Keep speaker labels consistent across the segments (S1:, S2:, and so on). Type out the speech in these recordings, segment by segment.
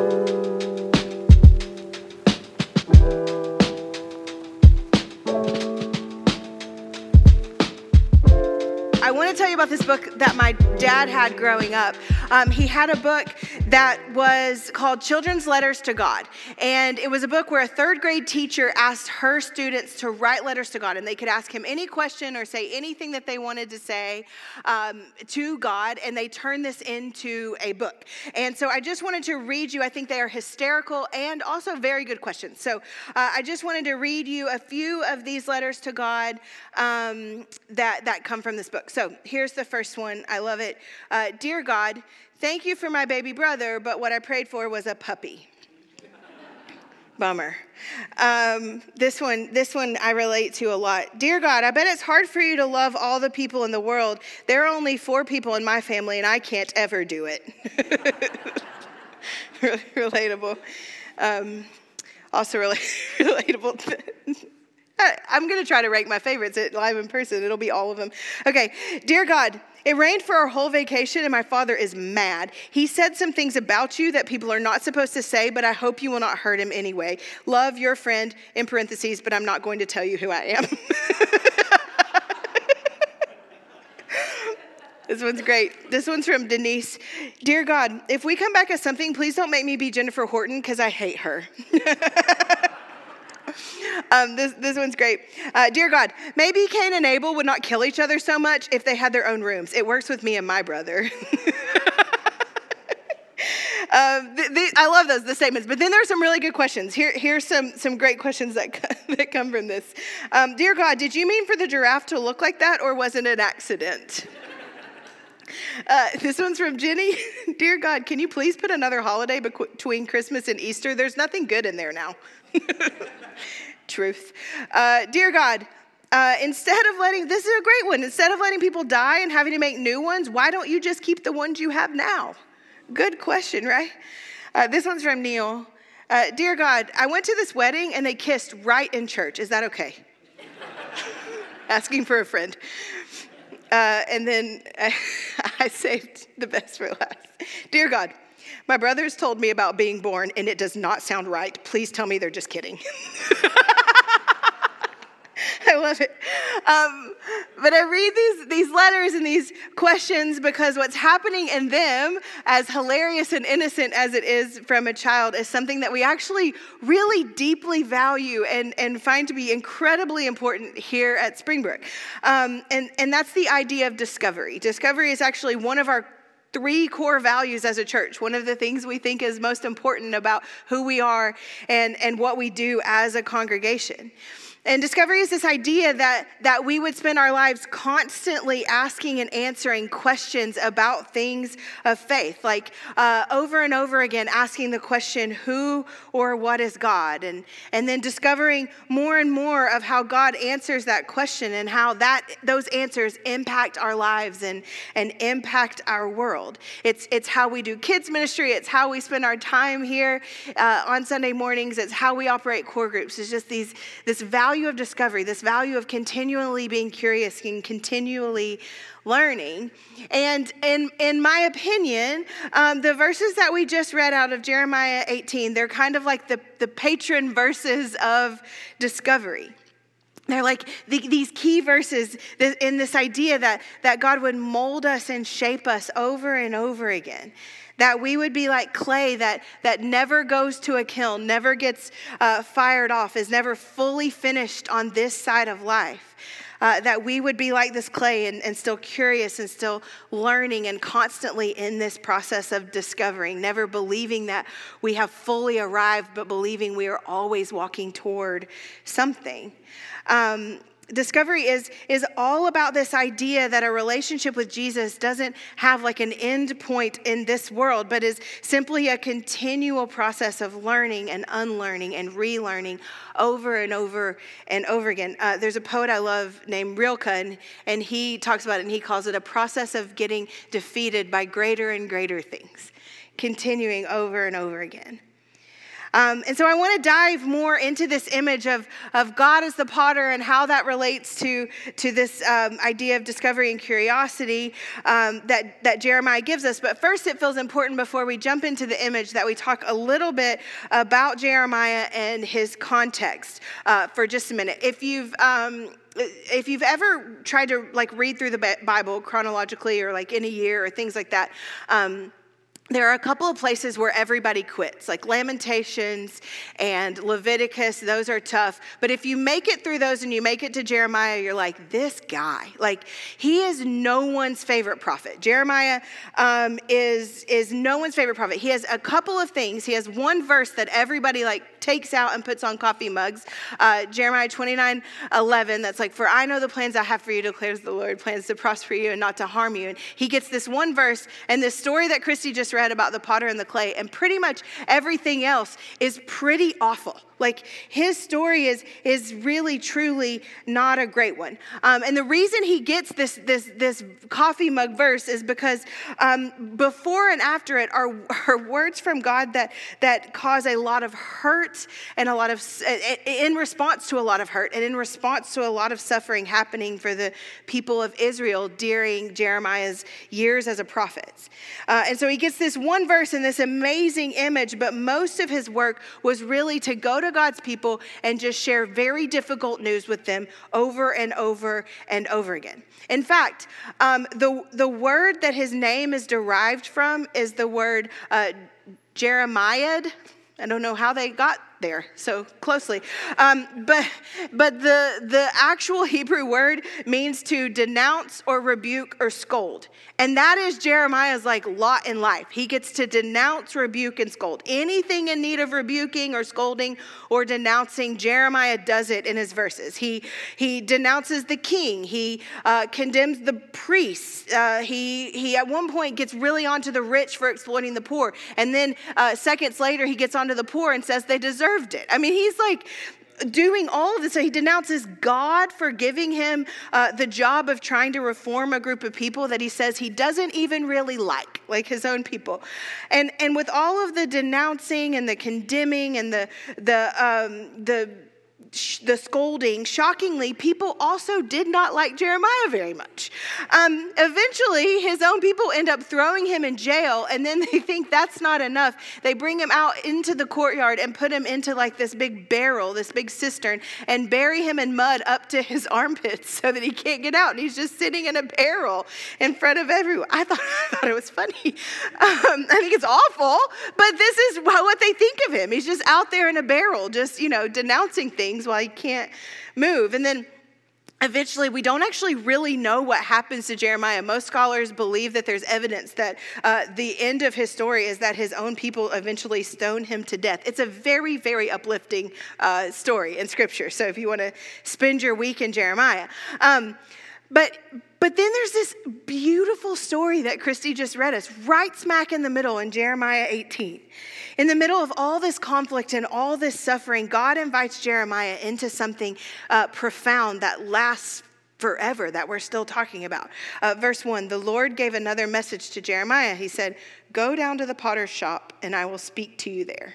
S1: I want to tell you about this book that my dad had growing up. He had a book that was called Children's Letters to God. And it was a book where a third grade teacher asked her students to write letters to God. And they could ask him any question or say anything that they wanted to say to God. And they turned this into a book. And so I just wanted to read you. I think they are hysterical and also very good questions. So I just wanted to read you a few of these letters to God that come from this book. So here's the first one. I love it. Dear God, thank you for my baby brother, but what I prayed for was a puppy. Bummer. This one I relate to a lot. Dear God, I bet it's hard for you to love all the people in the world. There are only 4 people in my family, and I can't ever do it. Relatable. Also relatable. I'm going to try to rank my favorites at Live in Person. It'll be all of them. Okay. Dear God, it rained for our whole vacation and my father is mad. He said some things about you that people are not supposed to say, but I hope you will not hurt him anyway. Love, your friend, in parentheses, but I'm not going to tell you who I am. This one's great. This one's from Denise. Dear God, if we come back as something, please don't make me be Jennifer Horton because I hate her. This one's great. Dear God, maybe Cain and Abel would not kill each other so much if they had their own rooms. It works with me and my brother. I love the statements, but then there's some really good questions. Here's some great questions that come from this. Dear God, did you mean for the giraffe to look like that, or was it an accident? This one's from Jenny. Dear God, can you please put another holiday between Christmas and Easter? There's nothing good in there now. Truth. Dear God, this is a great one. Instead of letting people die and having to make new ones, why don't you just keep the ones you have now? Good question, right? This one's from Neil. Dear God, I went to this wedding and they kissed right in church. Is that okay? Asking for a friend. And then I saved the best for last. Dear God, my brothers told me about being born, and it does not sound right. Please tell me they're just kidding. I love it. But I read these letters and these questions because what's happening in them, as hilarious and innocent as it is from a child, is something that we actually really deeply value and find to be incredibly important here at Springbrook. And that's the idea of discovery. Discovery is actually one of our 3 core values as a church. One of the things we think is most important about who we are and what we do as a congregation. And discovery is this idea that we would spend our lives constantly asking and answering questions about things of faith, like over and over again asking the question, who or what is God? And then discovering more and more of how God answers that question and how those answers impact our lives and impact our world. It's how we do kids ministry. It's how we spend our time here on Sunday mornings. It's how we operate core groups. It's just this value of discovery, this value of continually being curious and continually learning. And in my opinion, the verses that we just read out of Jeremiah 18, they're kind of like the patron verses of discovery. They're like these key verses in this idea that God would mold us and shape us over and over again. That we would be like clay that never goes to a kiln, never gets fired off, is never fully finished on this side of life. That we would be like this clay and still curious and still learning and constantly in this process of discovering, never believing that we have fully arrived, but believing we are always walking toward something. Discovery is all about this idea that a relationship with Jesus doesn't have like an end point in this world, but is simply a continual process of learning and unlearning and relearning over and over and over again. There's a poet I love named Rilke, and he talks about it, and he calls it a process of getting defeated by greater and greater things, continuing over and over again. And so I want to dive more into this image of God as the potter and how that relates to this idea of discovery and curiosity that Jeremiah gives us. But first, it feels important before we jump into the image that we talk a little bit about Jeremiah and his context for just a minute. If you've ever tried to read through the Bible chronologically or in a year or things like that, there are a couple of places where everybody quits, like Lamentations and Leviticus. Those are tough. But if you make it through those and you make it to Jeremiah, you're like, this guy, he is no one's favorite prophet. Jeremiah is no one's favorite prophet. He has a couple of things. He has one verse that everybody takes out and puts on coffee mugs. Jeremiah 29:11. That's for I know the plans I have for you, declares the Lord, plans to prosper you and not to harm you. And he gets this one verse and this story that Christy just read about the potter and the clay, and pretty much everything else is pretty awful. His story is really, truly not a great one. And the reason he gets this coffee mug verse is because before and after it are words from God that cause a lot of hurt and a lot of, in response to a lot of hurt and in response to a lot of suffering happening for the people of Israel during Jeremiah's years as a prophet. And so he gets this one verse and this amazing image, but most of his work was really to go to God's people and just share very difficult news with them over and over and over again. In fact, the word that his name is derived from is the word Jeremiah. I don't know how they got there so closely. But the actual Hebrew word means to denounce or rebuke or scold. And that is Jeremiah's lot in life. He gets to denounce, rebuke, and scold. Anything in need of rebuking or scolding or denouncing, Jeremiah does it in his verses. He denounces the king. He condemns the priests. He at one point gets really onto the rich for exploiting the poor. And then seconds later, he gets onto the poor and says they deserved it. I mean, he's doing all of this. So he denounces God for giving him the job of trying to reform a group of people that he says he doesn't even really like his own people. And with all of the denouncing and the condemning and the scolding, shockingly, people also did not like Jeremiah very much. Eventually, his own people end up throwing him in jail, and then they think that's not enough. They bring him out into the courtyard and put him into this big barrel, this big cistern, and bury him in mud up to his armpits so that he can't get out. And he's just sitting in a barrel in front of everyone. I thought it was funny. I think it's awful, but this is what they think of him. He's just out there in a barrel, just, denouncing things while he can't move. And then eventually, we don't actually really know what happens to Jeremiah. Most scholars believe that there's evidence that the end of his story is that his own people eventually stone him to death. It's a very, very uplifting story in Scripture. So if you want to spend your week in Jeremiah. But then there's this beautiful story that Christy just read us, right smack in the middle in Jeremiah 18. In the middle of all this conflict and all this suffering, God invites Jeremiah into something profound that lasts forever, that we're still talking about. Verse 1, the Lord gave another message to Jeremiah. He said, go down to the potter's shop and I will speak to you there.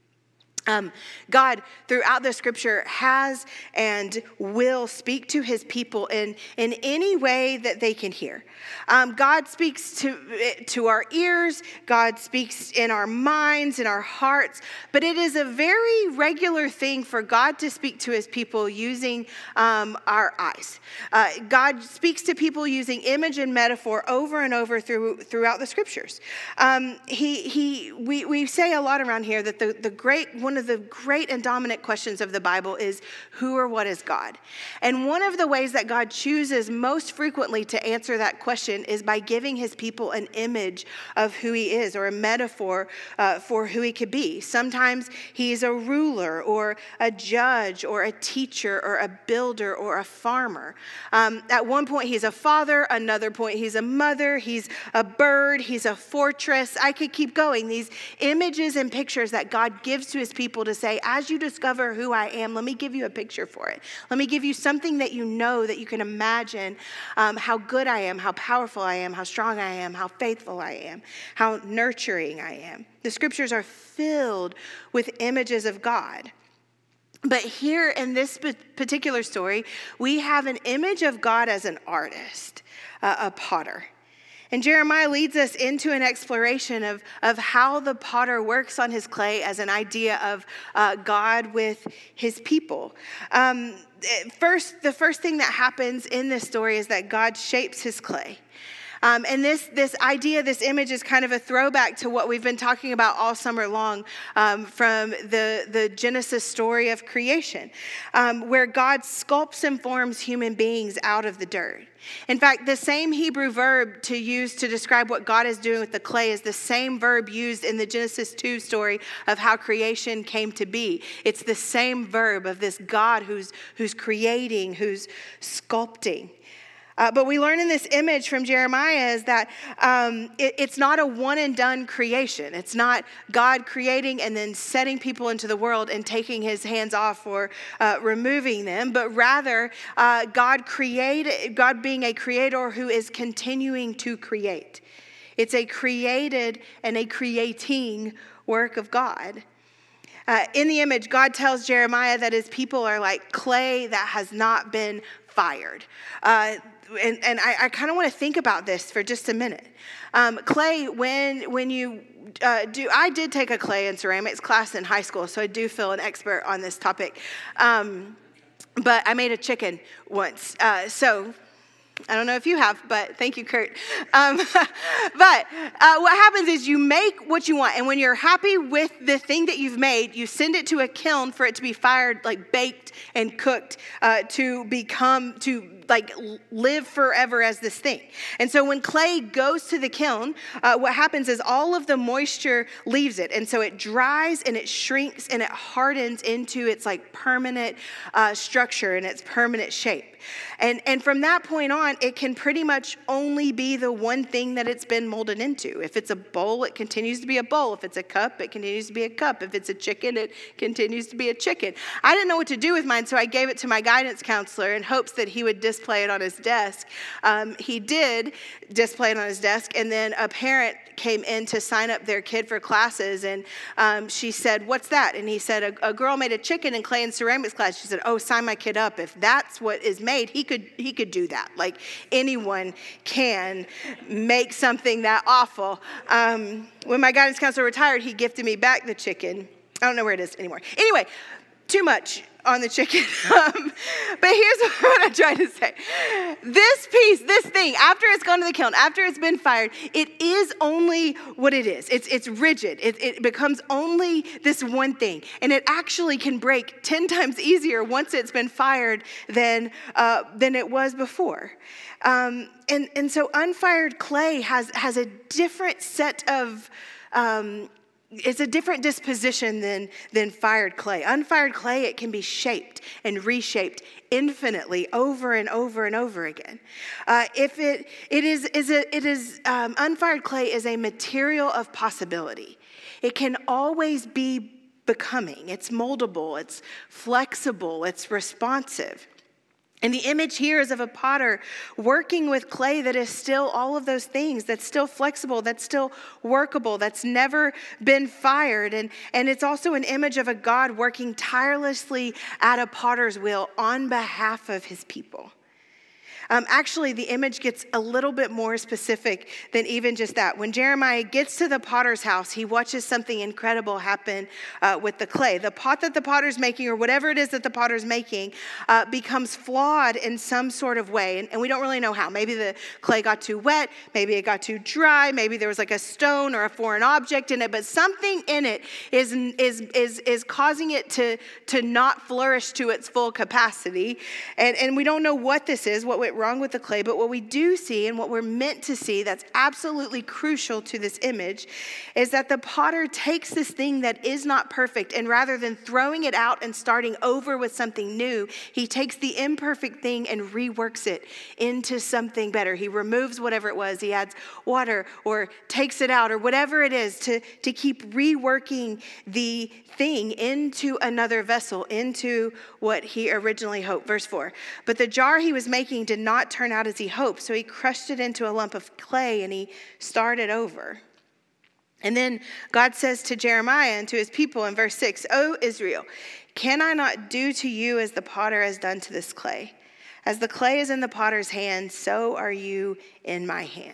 S1: God, throughout the Scripture, has and will speak to his people in any way that they can hear. God speaks to our ears. God speaks in our minds, in our hearts. But it is a very regular thing for God to speak to his people using our eyes. God speaks to people using image and metaphor over and over throughout the Scriptures. We say a lot around here that one of the great and dominant questions of the Bible is who or what is God? And one of the ways that God chooses most frequently to answer that question is by giving his people an image of who he is, or a metaphor for who he could be. Sometimes he's a ruler or a judge or a teacher or a builder or a farmer. At one point he's a father, another point he's a mother, he's a bird, he's a fortress. I could keep going. These images and pictures that God gives to his people people to say, as you discover who I am, let me give you a picture for it. Let me give you something that you know, that you can imagine how good I am, how powerful I am, how strong I am, how faithful I am, how nurturing I am. The scriptures are filled with images of God. But here in this particular story, we have an image of God as an artist, a potter. And Jeremiah leads us into an exploration of how the potter works on his clay as an idea of God with his people. The first thing that happens in this story is that God shapes his clay. And this idea, this image is kind of a throwback to what we've been talking about all summer long from the Genesis story of creation, where God sculpts and forms human beings out of the dirt. In fact, the same Hebrew verb to use to describe what God is doing with the clay is the same verb used in the Genesis 2 story of how creation came to be. It's the same verb of this God who's creating, who's sculpting. But we learn in this image from Jeremiah is that it's not a one and done creation. It's not God creating and then setting people into the world and taking his hands off or removing them, but rather God being a creator who is continuing to create. It's a created and a creating work of God. In the image, God tells Jeremiah that his people are like clay that has not been fired. And I kind of want to think about this for just a minute. Clay, when you I did take a clay and ceramics class in high school, so I do feel an expert on this topic. But I made a chicken once, so I don't know if you have, but thank you, Kurt. But what happens is you make what you want, and when you're happy with the thing that you've made, you send it to a kiln for it to be fired, like baked and cooked, to live forever as this thing. And so when clay goes to the kiln, what happens is all of the moisture leaves it, and so it dries and it shrinks and it hardens into its like permanent structure and its permanent shape. And from that point on, it can pretty much only be the one thing that it's been molded into. If it's a bowl, it continues to be a bowl. If it's a cup, it continues to be a cup. If it's a chicken, it continues to be a chicken. I didn't know what to do with mine, so I gave it to my guidance counselor in hopes that he would display it on his desk. He did display it on his desk, and then a parent came in to sign up their kid for classes, and she said, "What's that?" And he said, a girl made a chicken in clay and ceramics class. She said, "Oh, sign my kid up. If that's what is made, he could do that. Like anyone can make something that awful." When my guidance counselor retired, he gifted me back the chicken. I don't know where it is anymore. Anyway, too much on the chicken. But here's what I'm trying to say. This piece, this thing, after it's gone to the kiln, after it's been fired, it is only what it is. It's rigid. It becomes only this one thing. And it actually can break 10 times easier once it's been fired than it was before. And so unfired clay has a different set of it's a different disposition than fired clay. Unfired clay, it can be shaped and reshaped infinitely over and over and over again. Unfired clay is a material of possibility. It can always be becoming. It's moldable. It's flexible. It's responsive. And the image here is of a potter working with clay that is still all of those things, that's still flexible, that's still workable, that's never been fired. And it's also an image of a God working tirelessly at a potter's wheel on behalf of his people. Actually, the image gets a little bit more specific than even just that. When Jeremiah gets to the potter's house, he watches something incredible happen with the clay. The pot that the potter's making, or whatever it is that the potter's making, becomes flawed in some sort of way. And we don't really know how. Maybe the clay got too wet. Maybe it got too dry. Maybe there was like a stone or a foreign object in it. But something in it is causing it to not flourish to its full capacity. And we don't know what this is, what went wrong with the clay, but what we do see and what we're meant to see that's absolutely crucial to this image is that the potter takes this thing that is not perfect, and rather than throwing it out and starting over with something new, he takes the imperfect thing and reworks it into something better. He removes whatever it was. He adds water or takes it out or whatever it is to keep reworking the thing into another vessel, into what he originally hoped. Verse 4, but the jar he was making did not turn out as he hoped, so he crushed it into a lump of clay and he started over. And then God says to Jeremiah and to his people in verse 6, O Israel, can I not do to you as the potter has done to this clay? As the clay is in the potter's hand, so are you in my hand.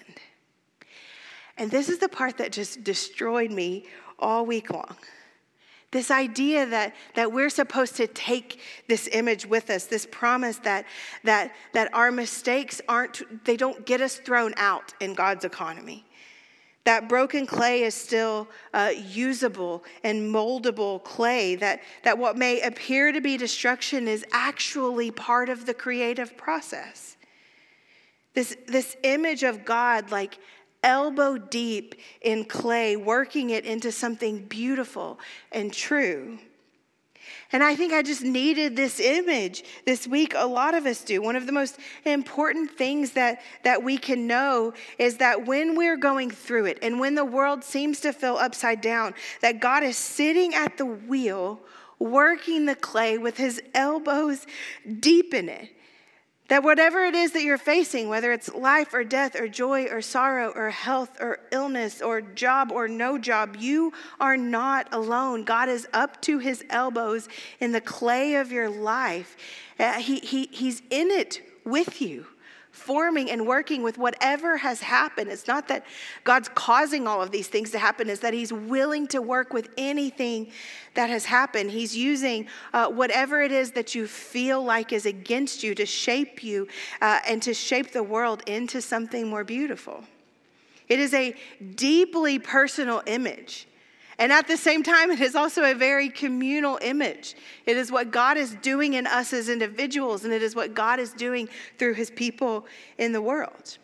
S1: And this is the part that just destroyed me all week long. This idea that we're supposed to take this image with us, this promise that our mistakes they don't get us thrown out in God's economy. That broken clay is still usable and moldable clay, that what may appear to be destruction is actually part of the creative process. This image of God like elbow deep in clay, working it into something beautiful and true. And I think I just needed this image this week. A lot of us do. One of the most important things that we can know is that when we're going through it and when the world seems to feel upside down, that God is sitting at the wheel, working the clay with his elbows deep in it. That whatever it is that you're facing, whether it's life or death or joy or sorrow or health or illness or job or no job, you are not alone. God is up to his elbows in the clay of your life. He's in it with you, forming and working with whatever has happened. It's not that God's causing all of these things to happen, it's that he's willing to work with anything that has happened. He's using whatever it is that you feel like is against you to shape you and to shape the world into something more beautiful. It is a deeply personal image. And at the same time, it is also a very communal image. It is what God is doing in us as individuals, and it is what God is doing through his people in the world.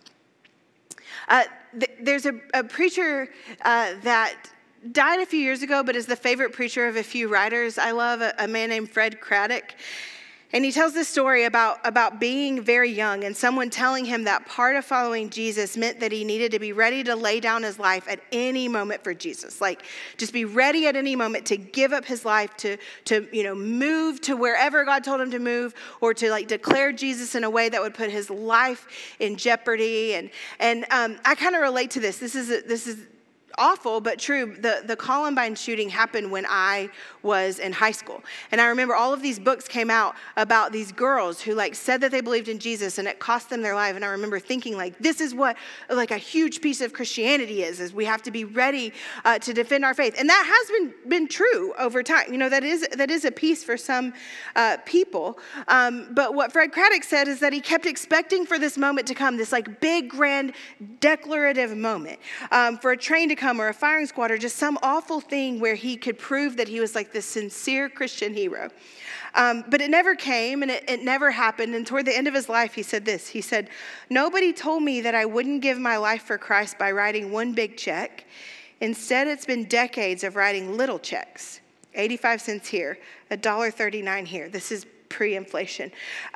S1: There's a preacher that died a few years ago, but is the favorite preacher of a few writers. I love a man named Fred Craddock. And he tells this story about being very young and someone telling him that part of following Jesus meant that he needed to be ready to lay down his life at any moment for Jesus. Like, just be ready at any moment to give up his life, to move to wherever God told him to move, or to declare Jesus in a way that would put his life in jeopardy. And I kind of relate to this. This is awful, but true. The Columbine shooting happened when I was in high school. And I remember all of these books came out about these girls who said that they believed in Jesus and it cost them their life. And I remember thinking this is what a huge piece of Christianity is we have to be ready to defend our faith. And that has been true over time. That is a piece for some people. But what Fred Craddock said is that he kept expecting for this moment to come, this big, grand, declarative moment, for a train to come or a firing squad or just some awful thing where he could prove that he was this sincere Christian hero. But it never came and it never happened. And toward the end of his life, he said this. He said, nobody told me that I wouldn't give my life for Christ by writing one big check. Instead, it's been decades of writing little checks. 85 cents here, $1.39 here. This is pre-inflation.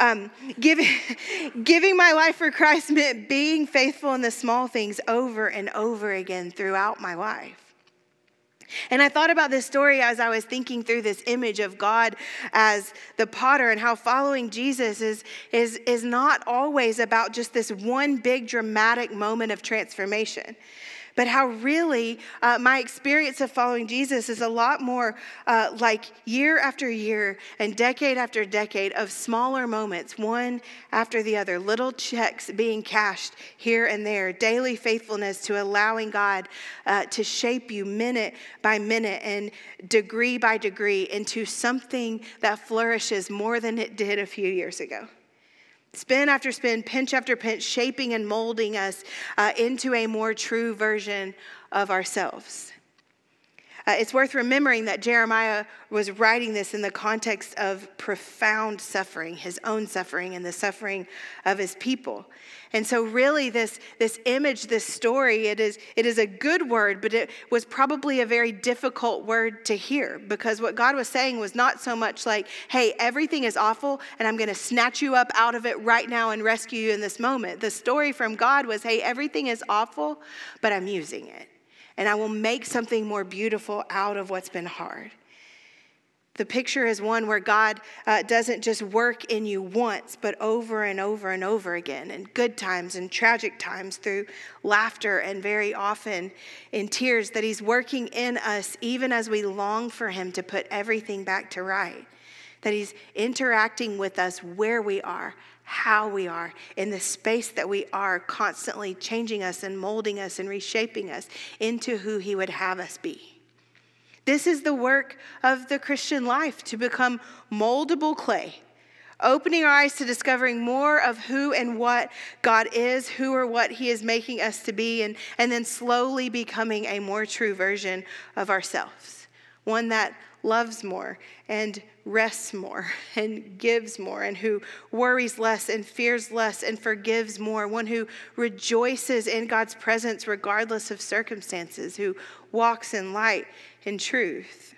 S1: Giving my life for Christ meant being faithful in the small things over and over again throughout my life. And I thought about this story as I was thinking through this image of God as the potter and how following Jesus is not always about just this one big dramatic moment of transformation. But how really my experience of following Jesus is a lot more year after year and decade after decade of smaller moments, one after the other, little checks being cashed here and there, daily faithfulness to allowing God to shape you minute by minute and degree by degree into something that flourishes more than it did a few years ago. Spin after spin, pinch after pinch, shaping and molding us into a more true version of ourselves. It's worth remembering that Jeremiah was writing this in the context of profound suffering, his own suffering and the suffering of his people. And so really this image, this story, it is a good word, but it was probably a very difficult word to hear, because what God was saying was not so much like, hey, everything is awful and I'm going to snatch you up out of it right now and rescue you in this moment. The story from God was, hey, everything is awful, but I'm using it. And I will make something more beautiful out of what's been hard. The picture is one where God doesn't just work in you once, but over and over and over again, in good times and tragic times, through laughter and very often in tears, that he's working in us even as we long for him to put everything back to right. That he's interacting with us where we are, how we are, in the space that we are, constantly changing us and molding us and reshaping us into who he would have us be. This is the work of the Christian life, to become moldable clay, opening our eyes to discovering more of who and what God is, who or what he is making us to be, and then slowly becoming a more true version of ourselves, one that loves more and rests more and gives more, and who worries less and fears less and forgives more, one who rejoices in God's presence regardless of circumstances, who walks in light and truth.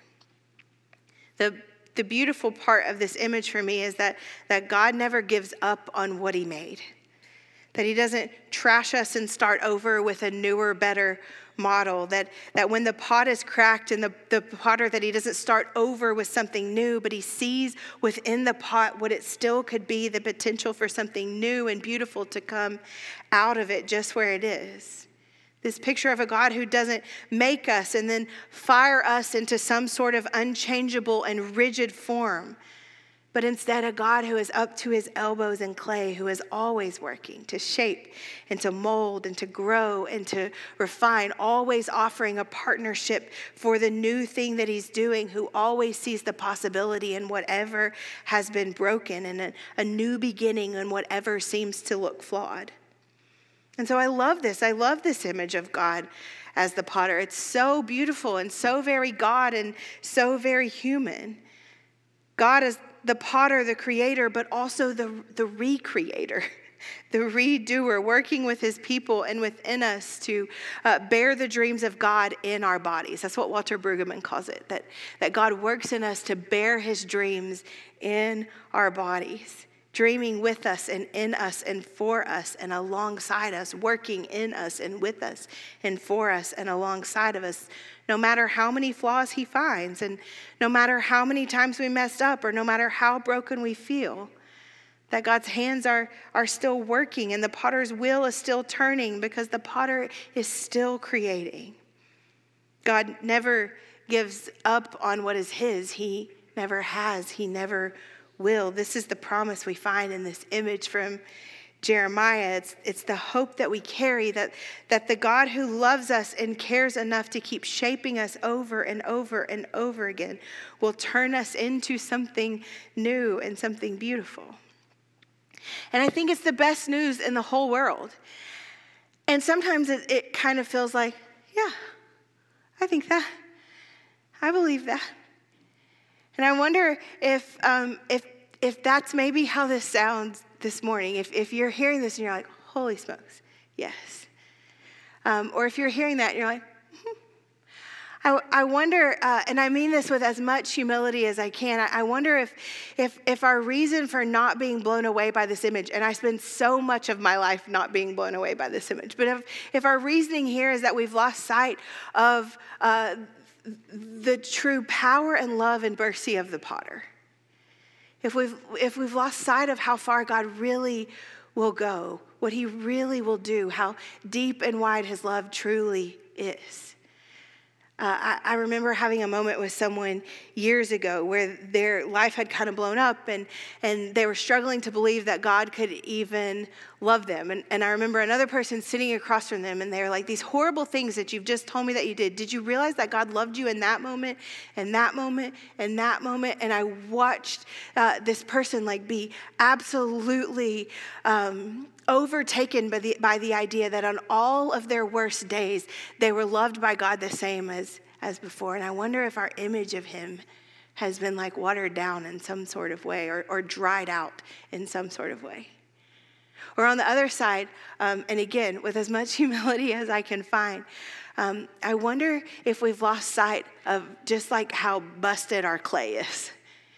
S1: The beautiful part of this image for me is that God never gives up on what he made, that he doesn't trash us and start over with a newer, better model, that when the pot is cracked and the potter, that he doesn't start over with something new, but he sees within the pot what it still could be, the potential for something new and beautiful to come out of it just where it is. This picture of a God who doesn't make us and then fire us into some sort of unchangeable and rigid form, but instead a God who is up to his elbows in clay, who is always working to shape and to mold and to grow and to refine, always offering a partnership for the new thing that he's doing, who always sees the possibility in whatever has been broken and a new beginning in whatever seems to look flawed. And so I love this. I love this image of God as the potter. It's so beautiful and so very God and so very human. God is the potter, the creator, but also the recreator, the redoer, working with his people and within us to bear the dreams of God in our bodies. That's what Walter Brueggemann calls it, that God works in us to bear his dreams in our bodies, dreaming with us and in us and for us and alongside us, working in us and with us and for us and alongside of us, no matter how many flaws he finds and no matter how many times we messed up or no matter how broken we feel, that God's hands are still working and the potter's wheel is still turning because the potter is still creating. God never gives up on what is his. He never has. He never will. This is the promise we find in this image from Jeremiah. It's the hope that we carry, that the God who loves us and cares enough to keep shaping us over and over and over again will turn us into something new and something beautiful. And I think it's the best news in the whole world. And sometimes it kind of feels like, yeah, I think that. I believe that. And I wonder if that's maybe how this sounds this morning. If you're hearing this and you're like, holy smokes, yes. Or if you're hearing that and you're like, I wonder, and I mean this with as much humility as I can, I wonder if our reason for not being blown away by this image, and I spend so much of my life not being blown away by this image, but if our reasoning here is that we've lost sight of the true power and love and mercy of the potter. If we've lost sight of how far God really will go, what he really will do, how deep and wide his love truly is. I remember having a moment with someone years ago where their life had kind of blown up and they were struggling to believe that God could even love them. And I remember another person sitting across from them and they were like, these horrible things that you've just told me that you did you realize that God loved you in that moment and that moment and that moment? And I watched this person like be absolutely overtaken by the idea that on all of their worst days, they were loved by God the same as as before. And I wonder if our image of him has been like watered down in some sort of way or dried out in some sort of way. Or on the other side, and again, with as much humility as I can find, I wonder if we've lost sight of just like how busted our clay is.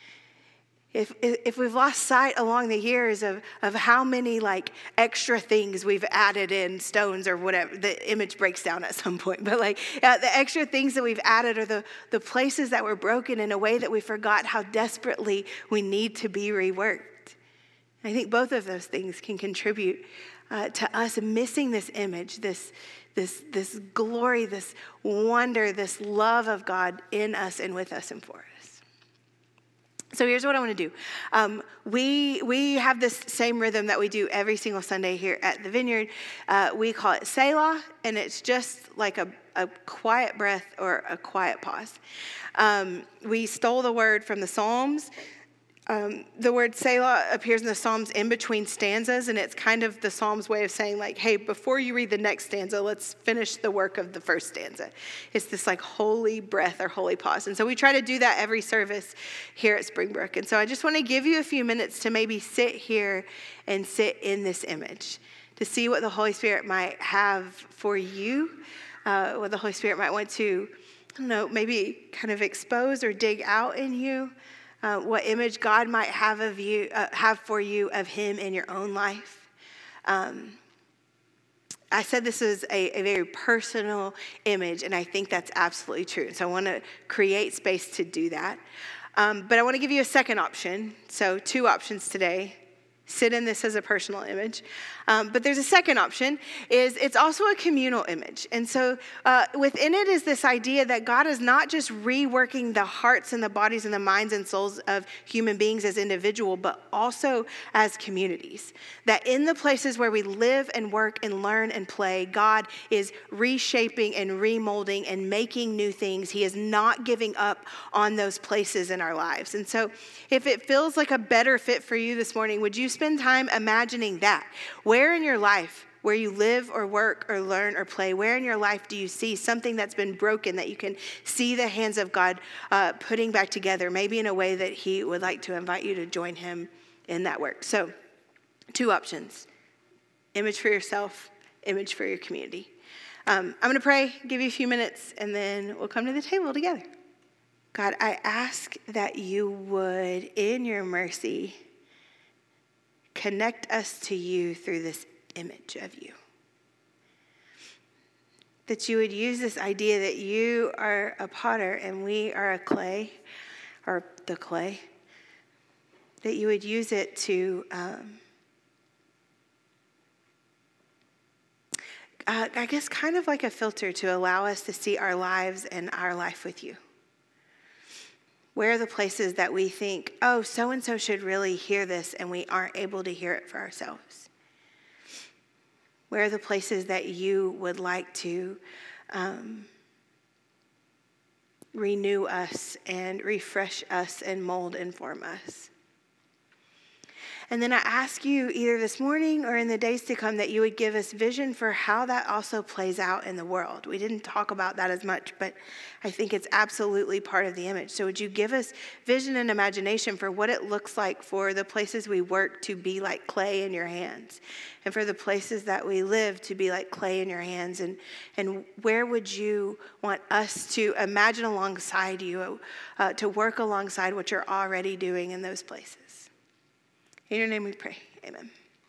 S1: If we've lost sight along the years of how many like extra things we've added in, stones or whatever, the image breaks down at some point, but like the extra things that we've added are the places that were broken in a way that we forgot how desperately we need to be reworked. I think both of those things can contribute to us missing this image, this glory, this wonder, this love of God in us and with us and for us. So here's what I want to do. We have this same rhythm that we do every single Sunday here at the Vineyard. We call it Selah, and it's just like a quiet breath or a quiet pause. We stole the word from the Psalms. The word Selah appears in the Psalms in between stanzas, and it's kind of the Psalms' way of saying like, hey, before you read the next stanza, let's finish the work of the first stanza. It's this like holy breath or holy pause. And so we try to do that every service here at Springbrook. And so I just want to give you a few minutes to maybe sit here and sit in this image, to see what the Holy Spirit might have for you, what the Holy Spirit might want to, I don't know, maybe kind of expose or dig out in you. What image God might have of you, have for you of him in your own life. I said this is a very personal image, and I think that's absolutely true. So I want to create space to do that. But I want to give you a second option. So 2 options today. Sit in this as a personal image. But there's a second option, is it's also a communal image. And so within it is this idea that God is not just reworking the hearts and the bodies and the minds and souls of human beings as individual, but also as communities. That in the places where we live and work and learn and play, God is reshaping and remolding and making new things. He is not giving up on those places in our lives. And so if it feels like a better fit for you this morning, would you spend time imagining that? Where in your life, where you live or work or learn or play, where in your life do you see something that's been broken that you can see the hands of God putting back together, maybe in a way that he would like to invite you to join him in that work? So 2 options: image for yourself, image for your community. I'm going to pray, give you a few minutes, and then we'll come to the table together. God, I ask that you would, in your mercy, connect us to you through this image of you. That you would use this idea that you are a potter and we are a clay, or the clay. That you would use it to, I guess, kind of like a filter to allow us to see our lives and our life with you. Where are the places that we think, oh, so-and-so should really hear this, and we aren't able to hear it for ourselves? Where are the places that you would like to renew us and refresh us and mold and form us? And then I ask you either this morning or in the days to come that you would give us vision for how that also plays out in the world. We didn't talk about that as much, but I think it's absolutely part of the image. So would you give us vision and imagination for what it looks like for the places we work to be like clay in your hands, and for the places that we live to be like clay in your hands? And where would you want us to imagine alongside you, to work alongside what you're already doing in those places? In your name we pray. Amen.